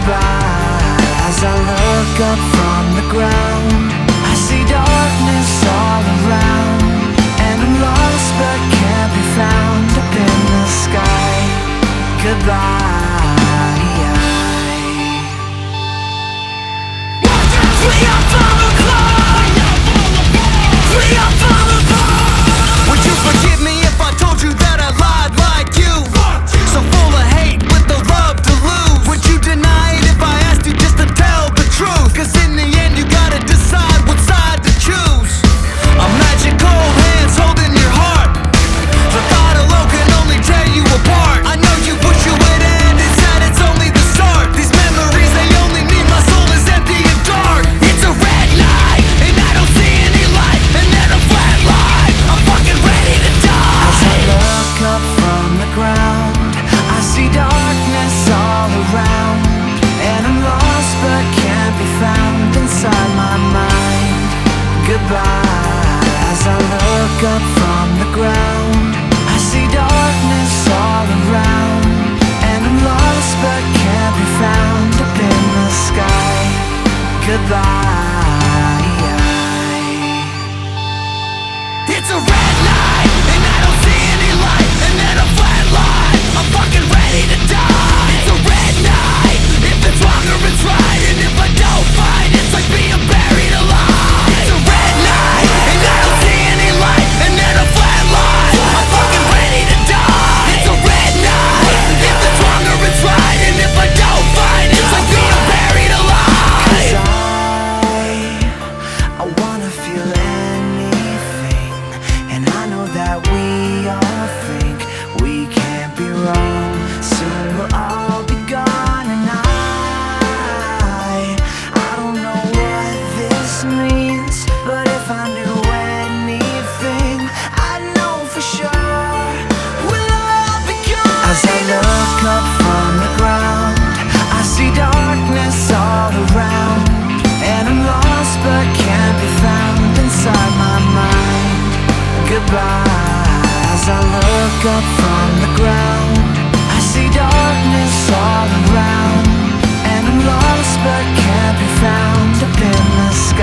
goodbye. As I look up from the ground, I see darkness all around, and I'm lost but can't be found up in the sky. Goodbye. Free up from the cloud. Free up from the cloud. Would you forgive me if I told you that I lied like you? So full of hate with the love to lose. Would you deny it if I asked you just to tell the truth? Cause in the end you gotta decide what side to choose. A magic cold hands holding your heart. The thought alone can only tear you apart. I know you wish you would end, it's sad, it's only the start. These memories, they only mean my soul is empty and dark. It's a red light, and I don't see any light, and then a flat line. I'm fucking ready to die. As I look up from the ground, I see darkness all around, and I'm lost but can't be found inside my mind. Goodbye. As I look up from the ground, I see darkness all around, and I'm lost but can't be found up in the sky. Goodbye. It's a red light, and I don't see any light, and then a flat line. I'm fucking ready to die. It's a red night. If it's wrong or it's right, and if I don't fight, it's like being buried alive. It's a red light, and I don't see any light, and then a flat line. I'm fucking ready to die. It's a red night. If it's wrong or it's right, and if I don't fight, it's like being buried alive. 'Cause I wanna feel anything, and I know that we all think we can't be wrong. Soon we'll all be gone, and I don't know what this means, but if I knew anything, I'd know for sure we'll all be gone. As I look up from the ground, I see darkness all around, and I'm lost but can't be found inside my mind. Goodbye. As I look up from the ground, I see darkness all around, and I'm lost but can't be found up in the sky.